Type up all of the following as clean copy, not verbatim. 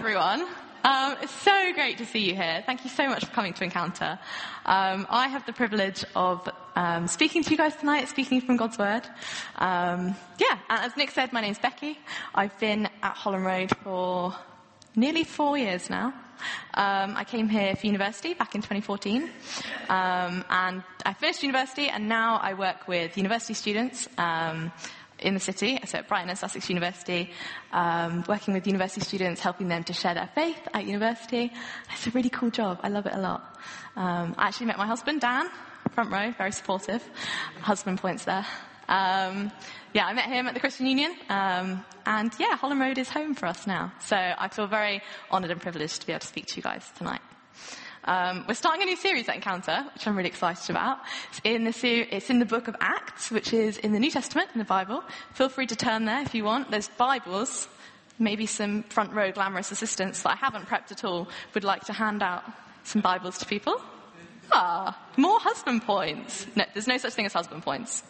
everyone. It's so great to see you here. Thank you so much for coming to Encounter. I have the privilege of speaking to you guys tonight, speaking from God's Word. And as Nick said, my name's Becky. I've been at Holland Road for nearly 4 years now. I came here for university back in 2014, and I finished university, and now I work with university students in the city, so at Brighton and Sussex University, working with university students, helping them to share their faith at university. It's a really cool job. I love it a lot. I actually met my husband, Dan, front row, very supportive. Husband points there. I met him at the Christian Union, Holland Road is home for us now. So I feel very honoured and privileged to be able to speak to you guys tonight. We're starting a new series at Encounter, which I'm really excited about. It's in the book of Acts, which is in the New Testament, in the Bible. Feel free to turn there if you want. There's Bibles, maybe some front row glamorous assistants that I haven't prepped at all would like to hand out some Bibles to people. More husband points. No, there's no such thing as husband points.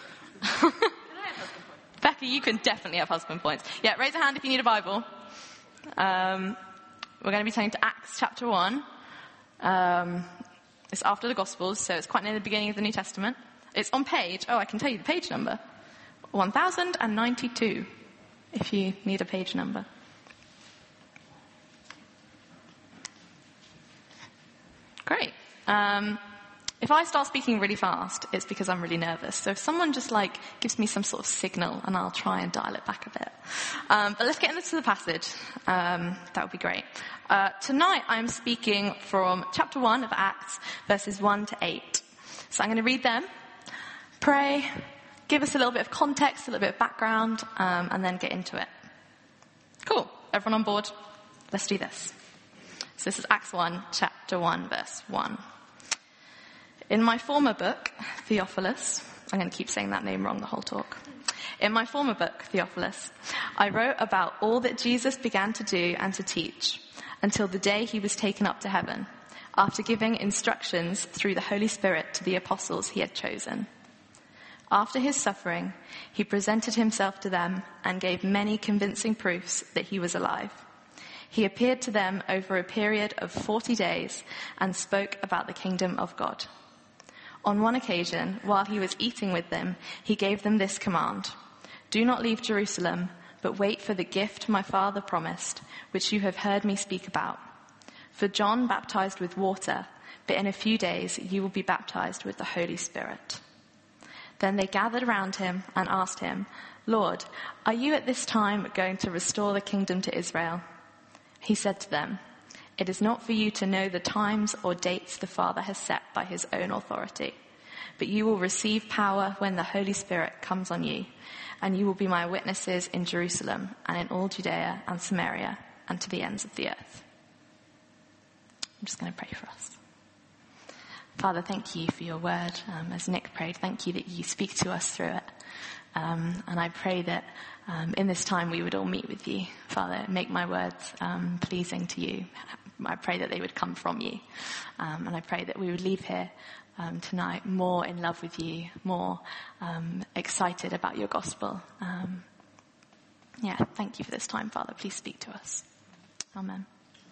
Becky, you can definitely have husband points. Yeah, raise a hand if you need a Bible. We're going to be turning to Acts chapter 1. It's after the Gospels, so it's quite near the beginning of the New Testament. It's on page, I can tell you the page number, 1092, if you need a page number. Great. If I start speaking really fast, it's because I'm really nervous. So if someone just gives me some sort of signal, and I'll try and dial it back a bit. But let's get into the passage. That would be great. Tonight I'm speaking from chapter 1 of Acts, verses 1 to 8. So I'm going to read them, pray, give us a little bit of context, a little bit of background, and then get into it. Cool. Everyone on board? Let's do this. So this is Acts 1, chapter 1, verse 1. In my former book, Theophilus, I'm going to keep saying that name wrong the whole talk. In my former book, Theophilus, I wrote about all that Jesus began to do and to teach until the day he was taken up to heaven, after giving instructions through the Holy Spirit to the apostles he had chosen. After his suffering, he presented himself to them and gave many convincing proofs that he was alive. He appeared to them over a period of 40 days and spoke about the kingdom of God. On one occasion, while he was eating with them, he gave them this command: "Do not leave Jerusalem, but wait for the gift my Father promised, which you have heard me speak about. For John baptized with water, but in a few days you will be baptized with the Holy Spirit." Then they gathered around him and asked him, "Lord, are you at this time going to restore the kingdom to Israel?" He said to them, "It is not for you to know the times or dates the Father has set by his own authority, but you will receive power when the Holy Spirit comes on you, and you will be my witnesses in Jerusalem and in all Judea and Samaria and to the ends of the earth." I'm just going to pray for us. Father, thank you for your word. As Nick prayed, thank you that you speak to us through it. And I pray that in this time we would all meet with you. Father, make my words pleasing to you. I pray that they would come from you. And I pray that we would leave here tonight more in love with you, more excited about your gospel. Thank you for this time, Father. Please speak to us. Amen.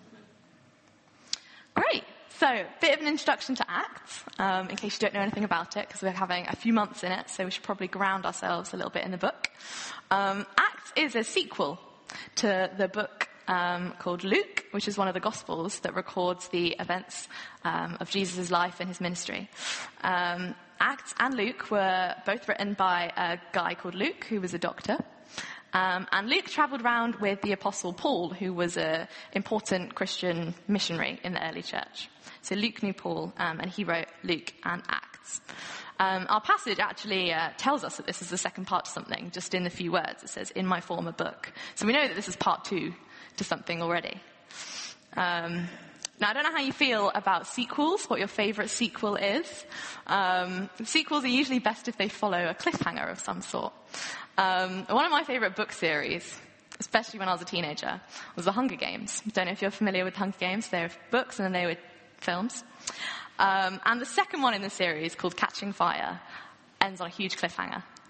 Great. So, bit of an introduction to Acts, in case you don't know anything about it, because we're having a few months in it, so we should probably ground ourselves a little bit in the book. Acts is a sequel to the book called Luke, which is one of the Gospels that records the events of Jesus' life and his ministry. Acts and Luke were both written by a guy called Luke, who was a doctor. And Luke travelled around with the Apostle Paul, who was an important Christian missionary in the early church. So Luke knew Paul, and he wrote Luke and Acts. Our passage actually tells us that this is the second part to something, just in a few words. It says, "in my former book." So we know that this is part 2 to something already. Now, I don't know how you feel about sequels, what your favourite sequel is. Sequels are usually best if they follow a cliffhanger of some sort. One of my favourite book series, especially when I was a teenager, was The Hunger Games. I don't know if you're familiar with Hunger Games. They were books and then they were films. And the second one in the series, called Catching Fire, ends on a huge cliffhanger.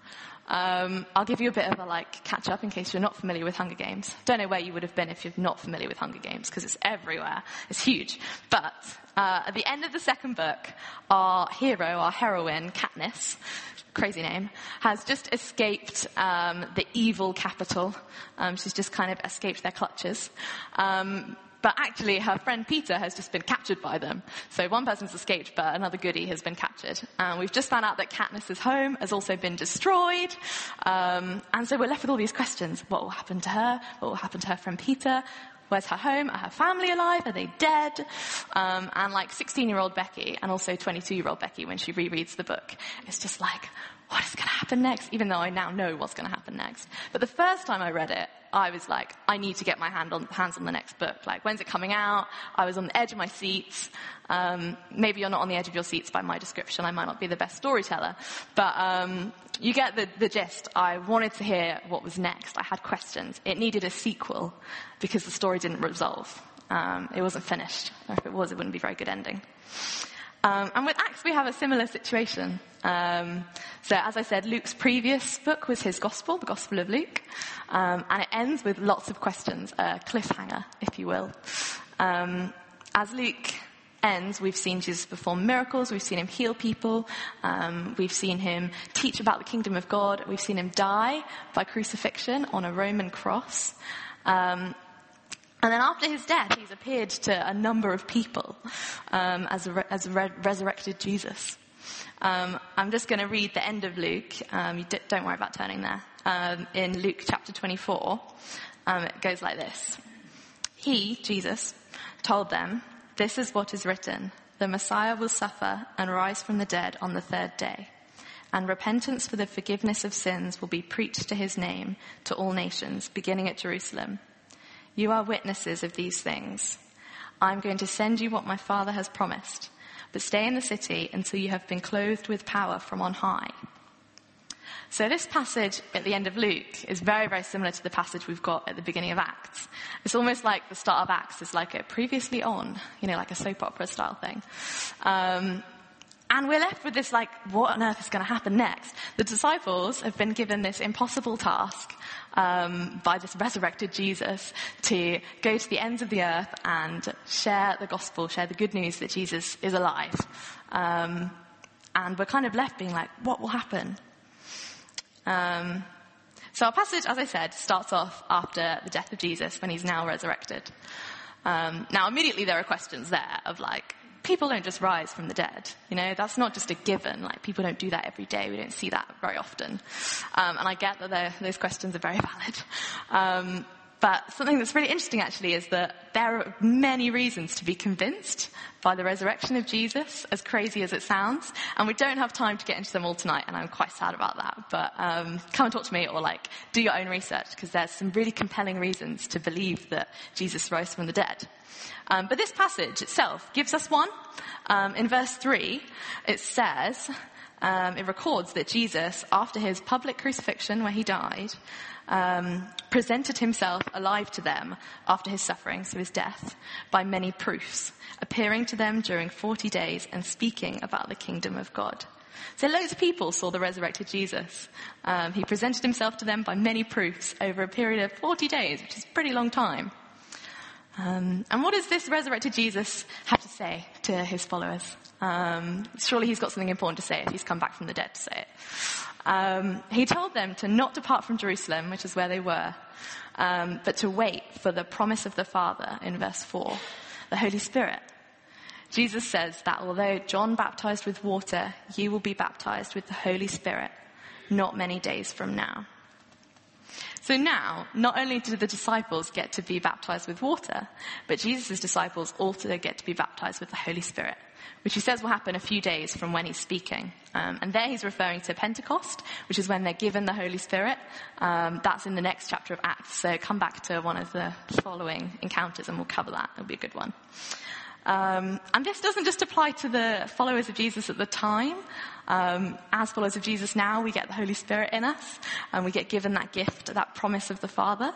I'll give you a bit of a catch up in case you're not familiar with Hunger Games. Don't know where you would have been if you're not familiar with Hunger Games, because it's everywhere. It's huge. But at the end of the second book, our heroine, Katniss, crazy name, has just escaped the evil capital. She's just kind of escaped their clutches. But actually, her friend Peter has just been captured by them. So one person's escaped, but another goodie has been captured. And we've just found out that Katniss's home has also been destroyed. And so we're left with all these questions. What will happen to her? What will happen to her friend Peter? Where's her home? Are her family alive? Are they dead? And 16-year-old Becky, and also 22-year-old Becky, when she rereads the book, it's just like, what is going to happen next? Even though I now know what's going to happen next. But the first time I read it, I was like, I need to get my hands on the next book. When's it coming out? I was on the edge of my seats. Maybe you're not on the edge of your seats by my description. I might not be the best storyteller. But you get the gist. I wanted to hear what was next. I had questions. It needed a sequel because the story didn't resolve. It wasn't finished. Or if it was, it wouldn't be a very good ending. And with Acts, we have a similar situation. So as I said, Luke's previous book was his gospel, the Gospel of Luke. And it ends with lots of questions, a cliffhanger, if you will. As Luke ends, we've seen Jesus perform miracles, we've seen him heal people, we've seen him teach about the kingdom of God, we've seen him die by crucifixion on a Roman cross. And then after his death, he's appeared to a number of people as a resurrected Jesus. I'm just going to read the end of Luke. Don't worry about turning there. In Luke chapter 24, it goes like this. He, Jesus, told them, "This is what is written. The Messiah will suffer and rise from the dead on the third day. And repentance for the forgiveness of sins will be preached to his name to all nations, beginning at Jerusalem. You are witnesses of these things. I'm going to send you what my Father has promised, but stay in the city until you have been clothed with power from on high." So this passage at the end of Luke is very, very similar to the passage we've got at the beginning of Acts. It's almost like the start of Acts is like a previously on, like a soap opera style thing. And we're left with this, what on earth is going to happen next? The disciples have been given this impossible task by this resurrected Jesus to go to the ends of the earth and share the gospel, share the good news that Jesus is alive. And we're kind of left being like, what will happen? So our passage, as I said, starts off after the death of Jesus when he's now resurrected. Now, immediately there are questions there of people don't just rise from the dead. That's not just a given. People don't do that every day. We don't see that very often. And I get that those questions are very valid. But something that's really interesting, actually, is that there are many reasons to be convinced by the resurrection of Jesus, as crazy as it sounds. And we don't have time to get into them all tonight, and I'm quite sad about that. But come and talk to me, or do your own research, because there's some really compelling reasons to believe that Jesus rose from the dead. But this passage itself gives us one. In verse 3, it says, it records that Jesus, after his public crucifixion where he died, presented himself alive to them after his suffering, so his death, by many proofs, appearing to them during 40 days and speaking about the kingdom of God. So loads of people saw the resurrected Jesus. He presented himself to them by many proofs over a period of 40 days, which is a pretty long time. And what does this resurrected Jesus have to say to his followers? Surely he's got something important to say if he's come back from the dead to say it. He told them to not depart from Jerusalem, which is where they were, but to wait for the promise of the Father in verse 4, the Holy Spirit. Jesus says that although John baptized with water, you will be baptized with the Holy Spirit not many days from now. So now, not only do the disciples get to be baptized with water, but Jesus' disciples also get to be baptized with the Holy Spirit, which he says will happen a few days from when he's speaking. And there he's referring to Pentecost, which is when they're given the Holy Spirit. That's in the next chapter of Acts. So come back to one of the following encounters and we'll cover that. It'll be a good one. And this doesn't just apply to the followers of Jesus at the time. As followers of Jesus now, we get the Holy Spirit in us, and we get given that gift, that promise of the Father.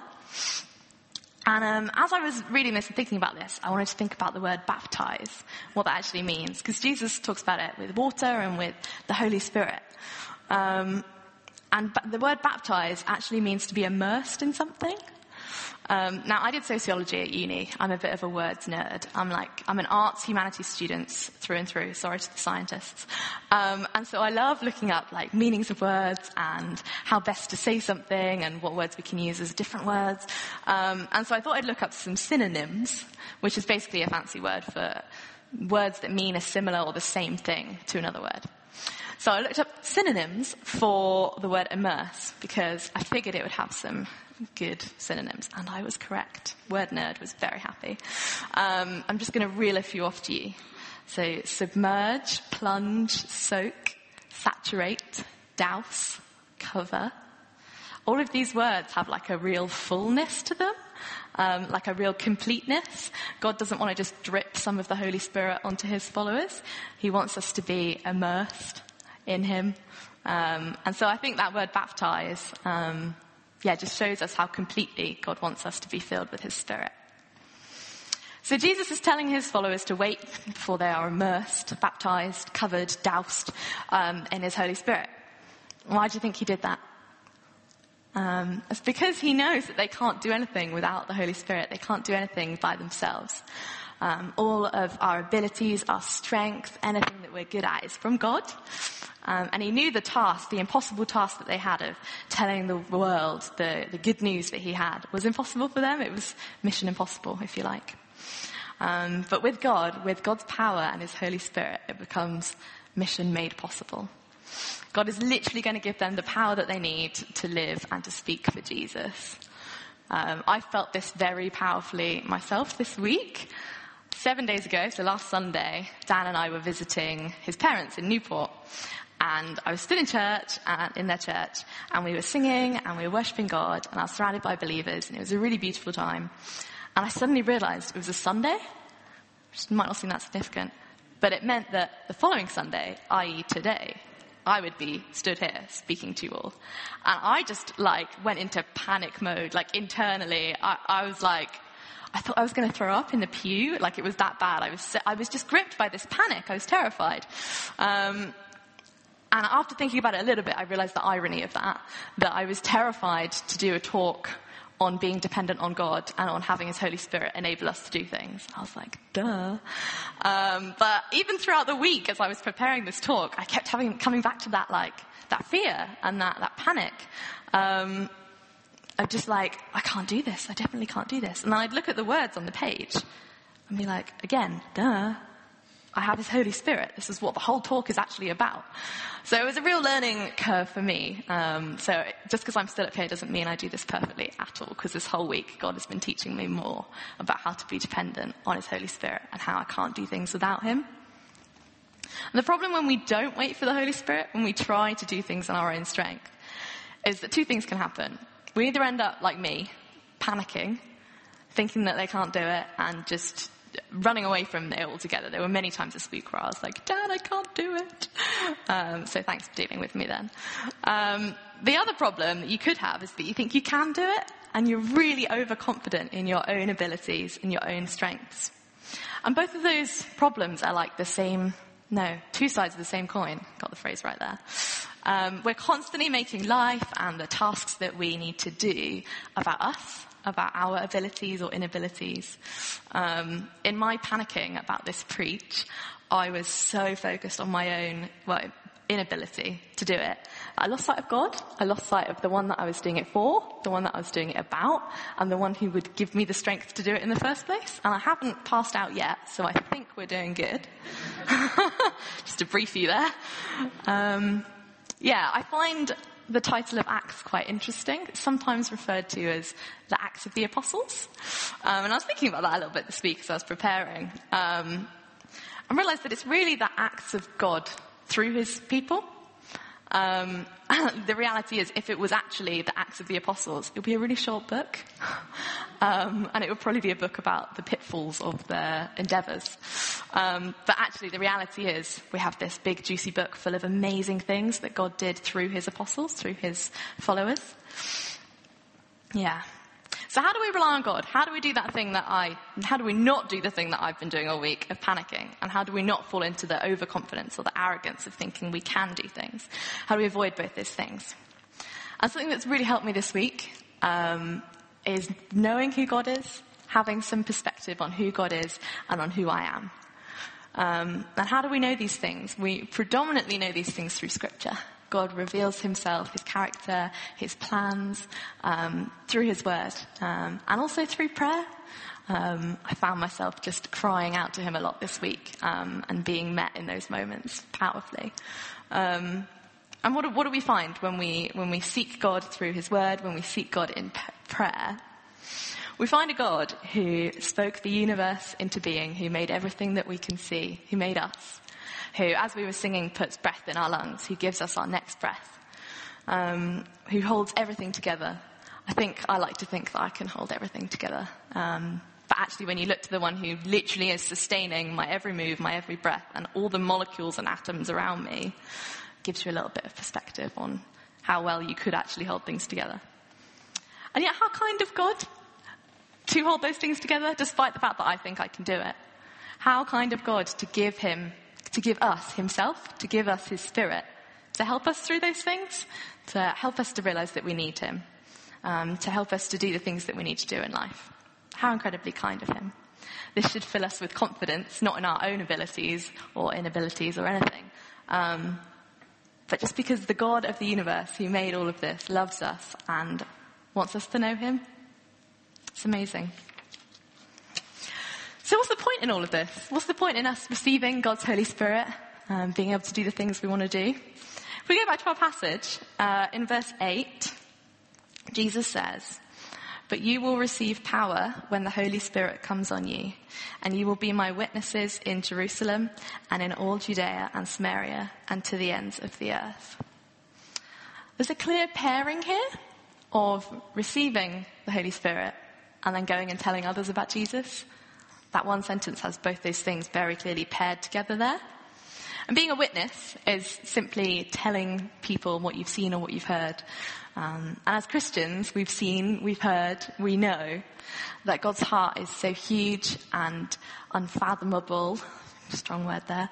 And as I was reading this and thinking about this, I wanted to think about the word baptize, what that actually means, because Jesus talks about it with water and with the Holy Spirit. And the word baptize actually means to be immersed in something. Now, I did sociology at uni. I'm a bit of a words nerd. I'm an arts, humanities student through and through. Sorry to the scientists. And so I love looking up like meanings of words and how best to say something and what words we can use as different words. And so I thought I'd look up some synonyms, which is basically a fancy word for words that mean a similar or the same thing to another word. So I looked up synonyms for the word immerse because I figured it would have some good synonyms, and I was correct. Word nerd was very happy. I'm just going to reel a few off to you. So submerge, plunge, soak, saturate, douse, cover. All of these words have like a real fullness to them, like a real completeness. God doesn't want to just drip some of the Holy Spirit onto his followers. He wants us to be immersed in him. And so I think that word baptize, just shows us how completely God wants us to be filled with his Spirit. So Jesus is telling his followers to wait before they are immersed, baptized, covered, doused in his Holy Spirit. Why do you think he did that? It's because he knows that they can't do anything without the Holy Spirit. They can't do anything by themselves. All of our abilities, our strength, anything that we're good at is from God. And he knew the impossible task that they had of telling the world the good news that he had was impossible for them. It was mission impossible, if you like. But with God's power and his Holy Spirit, it becomes mission made possible. God is literally going to give them the power that they need to live and to speak for Jesus. I felt this very powerfully myself this week. 7 days ago, so last Sunday, Dan and I were visiting his parents in Newport. And I was stood in their church, and we were singing and we were worshipping God, and I was surrounded by believers, and it was a really beautiful time. And I suddenly realized it was a Sunday, which might not seem that significant, but it meant that the following Sunday, i.e. today, I would be stood here speaking to you all. And I just went into panic mode, internally. I was I thought I was going to throw up in the pew, it was that bad. I was just gripped by this panic. I was terrified. And after thinking about it a little bit, I realized the irony of that I was terrified to do a talk on being dependent on God and on having his Holy Spirit enable us to do things. I was like, duh. But even throughout the week, as I was preparing this talk, I kept coming back to that fear and that panic. Of just I can't do this. I definitely can't do this. And then I'd look at the words on the page and be like, again, duh. I have his Holy Spirit. This is what the whole talk is actually about. So it was a real learning curve for me. So just because I'm still up here doesn't mean I do this perfectly at all, because this whole week God has been teaching me more about how to be dependent on his Holy Spirit and how I can't do things without him. And the problem when we don't wait for the Holy Spirit, when we try to do things on our own strength, is that two things can happen. We either end up like me, panicking, thinking that they can't do it, and just running away from it altogether. There were many times this week where I was like, Dad, I can't do it. So thanks for dealing with me then. The other problem that you could have is that you think you can do it, and you're really overconfident in your own abilities and your own strengths. And both of those problems are two sides of the same coin. Got the phrase right there. We're constantly making life and the tasks that we need to do about us, about our abilities or inabilities. In my panicking about this preach, I was so focused on my own inability to do it. I lost sight of God. I lost sight of the one that I was doing it for, the one that I was doing it about, and the one who would give me the strength to do it in the first place. And I haven't passed out yet, so I think we're doing good. Just to brief you there. I find the title of Acts quite interesting. It's sometimes referred to as the Acts of the Apostles. And I was thinking about that a little bit this week as I was preparing. I realized that it's really the acts of God through his people. The reality is, if it was actually the Acts of the Apostles, it would be a really short book. And it would probably be a book about the pitfalls of their endeavors. But actually, the reality is, we have this big, juicy book full of amazing things that God did through his apostles, through his followers. Yeah. So how do we rely on God? How do we not do the thing that I've been doing all week of panicking? And how do we not fall into the overconfidence or the arrogance of thinking we can do things? How do we avoid both those things? And something that's really helped me this week is knowing who God is, having some perspective on who God is and on who I am. And how do we know these things? We predominantly know these things through Scripture. God reveals himself, his character, his plans, through his word, and also through prayer. I found myself just crying out to him a lot this week, and being met in those moments powerfully. And what do we find when we seek God through his word, when we seek God in prayer? We find a God who spoke the universe into being, who made everything that we can see, who made us, who, as we were singing, puts breath in our lungs, who gives us our next breath, who holds everything together. I like to think that I can hold everything together. But actually, when you look to the one who literally is sustaining my every move, my every breath, and all the molecules and atoms around me, it gives you a little bit of perspective on how well you could actually hold things together. And yet, how kind of God to hold those things together, despite the fact that I think I can do it. How kind of God to give us himself, to give us his Spirit, to help us through those things, to help us to realize that we need him, to help us to do the things that we need to do in life. How incredibly kind of him. This should fill us with confidence, not in our own abilities or inabilities or anything, but just because the God of the universe who made all of this loves us and wants us to know him. It's amazing. So what's the point in all of this? What's the point in us receiving God's Holy Spirit, being able to do the things we want to do? If we go back to our passage, in verse 8, Jesus says, "But you will receive power when the Holy Spirit comes on you, and you will be my witnesses in Jerusalem and in all Judea and Samaria and to the ends of the earth." There's a clear pairing here of receiving the Holy Spirit and then going and telling others about Jesus. That one sentence has both those things very clearly paired together there. And being a witness is simply telling people what you've seen or what you've heard. And as Christians, we've seen, we've heard, we know that God's heart is so huge and unfathomable, strong word there,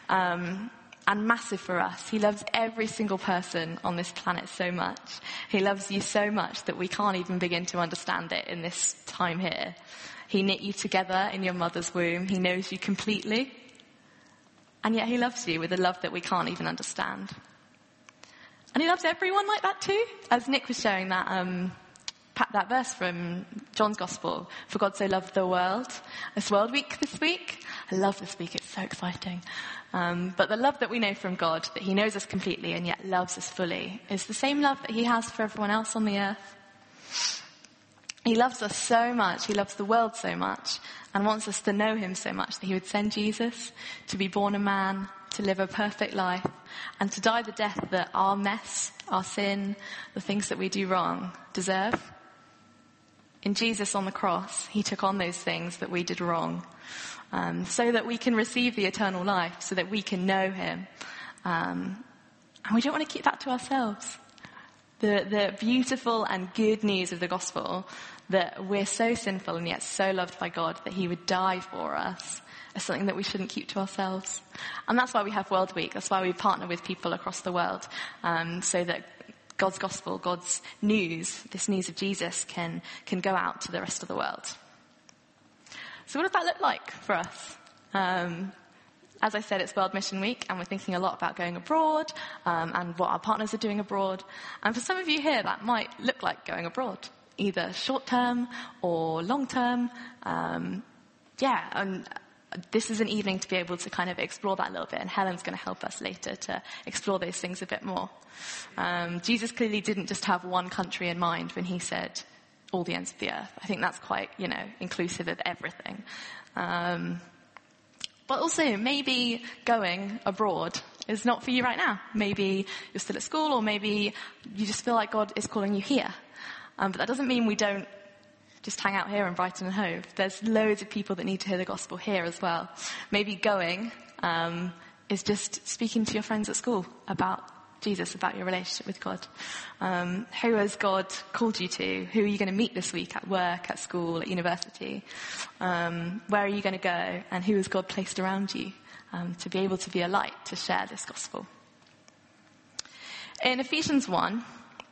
and massive for us. He loves every single person on this planet so much. He loves you so much that we can't even begin to understand it in this time here. He knit you together in your mother's womb. He knows you completely. And yet he loves you with a love that we can't even understand. And he loves everyone like that too. As Nick was sharing that verse from John's Gospel, for God so loved the world. It's World Week this week. I love this week, it's so exciting. But the love that we know from God, that he knows us completely and yet loves us fully, is the same love that he has for everyone else on the earth. He loves us so much, he loves the world so much, and wants us to know him so much that he would send Jesus to be born a man, to live a perfect life, and to die the death that our mess, our sin, the things that we do wrong deserve. In Jesus on the cross, he took on those things that we did wrong, so that we can receive the eternal life, so that we can know him. And we don't want to keep that to ourselves. The beautiful and good news of the gospel, that we're so sinful and yet so loved by God that he would die for us, is something that we shouldn't keep to ourselves. And that's why we have World Week. That's why we partner with people across the world, so that God's gospel, God's news, this news of Jesus can go out to the rest of the world. So what does that look like for us? As I said, it's World Mission Week, and we're thinking a lot about going abroad, and what our partners are doing abroad. And for some of you here, that might look like going abroad, either short-term or long-term. And this is an evening to be able to kind of explore that a little bit, and Helen's going to help us later to explore those things a bit more. Jesus clearly didn't just have one country in mind when he said all the ends of the earth. I think that's quite, inclusive of everything. But also, maybe going abroad is not for you right now. Maybe you're still at school, or maybe you just feel like God is calling you here. But that doesn't mean we don't just hang out here in Brighton and Hove. There's loads of people that need to hear the gospel here as well. Maybe going is just speaking to your friends at school about Jesus, about your relationship with God. Who has God called you to? Who are you going to meet this week at work, at school, at university? Where are you going to go? And who has God placed around you to be able to be a light, to share this gospel? In Ephesians 1,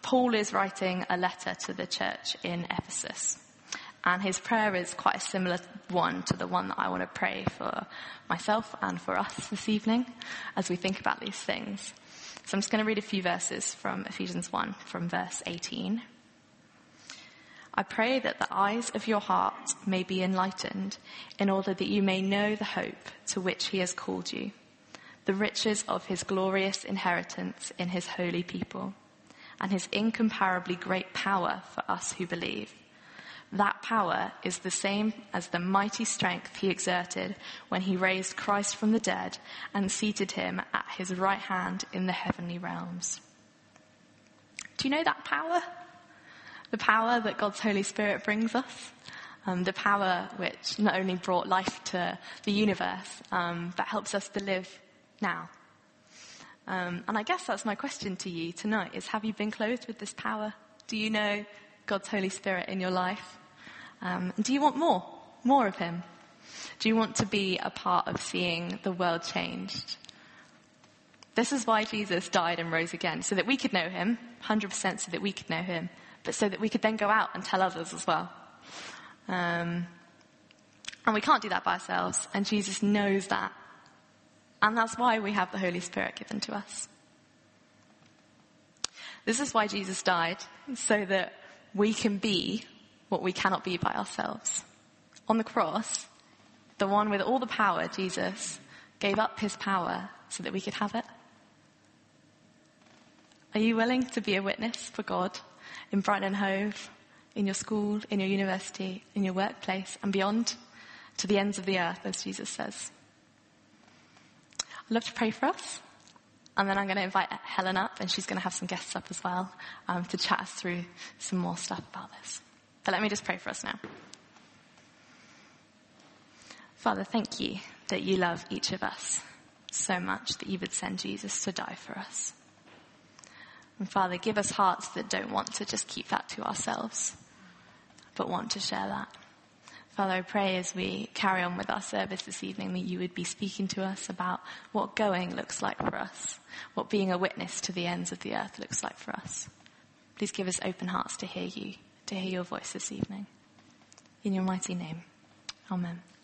Paul is writing a letter to the church in Ephesus. And his prayer is quite a similar one to the one that I want to pray for myself and for us this evening as we think about these things. So I'm just going to read a few verses from Ephesians 1, from verse 18. I pray that the eyes of your heart may be enlightened, in order that you may know the hope to which he has called you, the riches of his glorious inheritance in his holy people, and his incomparably great power for us who believe. That power is the same as the mighty strength he exerted when he raised Christ from the dead and seated him at his right hand in the heavenly realms. Do you know that power? The power that God's Holy Spirit brings us. The power which not only brought life to the universe, but helps us to live now. And I guess that's my question to you tonight is, have you been clothed with this power? Do you know God's Holy Spirit in your life? And do you want more of him? Do you want to be a part of seeing the world changed? This is why Jesus died and rose again, so that we could know him, 100% so that we could know him, but so that we could then go out and tell others as well. And we can't do that by ourselves, and Jesus knows that. And that's why we have the Holy Spirit given to us. This is why Jesus died, so that we can be what we cannot be by ourselves. On the cross, the one with all the power, Jesus, gave up his power so that we could have it. Are you willing to be a witness for God in Brighton and Hove, in your school, in your university, in your workplace, and beyond, to the ends of the earth, as Jesus says? I'd love to pray for us. And then I'm going to invite Helen up, and she's going to have some guests up as well, to chat us through some more stuff about this. But let me just pray for us now. Father, thank you that you love each of us so much that you would send Jesus to die for us. And Father, give us hearts that don't want to just keep that to ourselves, but want to share that. Father, I pray as we carry on with our service this evening that you would be speaking to us about what going looks like for us, what being a witness to the ends of the earth looks like for us. Please give us open hearts to hear you, to hear your voice this evening. In your mighty name, amen.